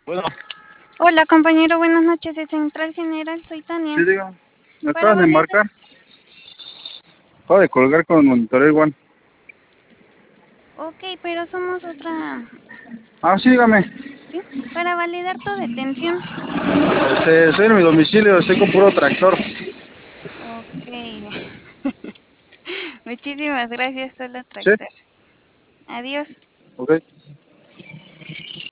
Bueno, Hola compañero, buenas noches de Central General, soy Tania. sí, digo, me Para acaban de validar, marcar. Acabo de colgar con Monitoreo One. ok, pero somos otra, Ah, sí, dígame. ¿sí? Para validar tu detención, Estoy en mi domicilio, estoy con puro tractor. ok. Muchísimas gracias, solo Sí, tractor. Adiós. ok.